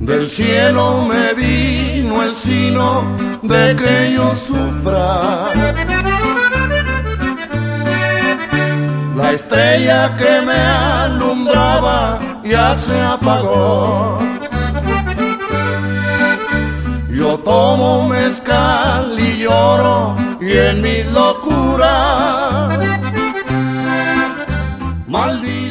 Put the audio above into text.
Del cielo me vino el sino de que yo sufra. La estrella que me alumbraba ya se apagó. Yo tomo mezcal y lloro y en mis locuras maldito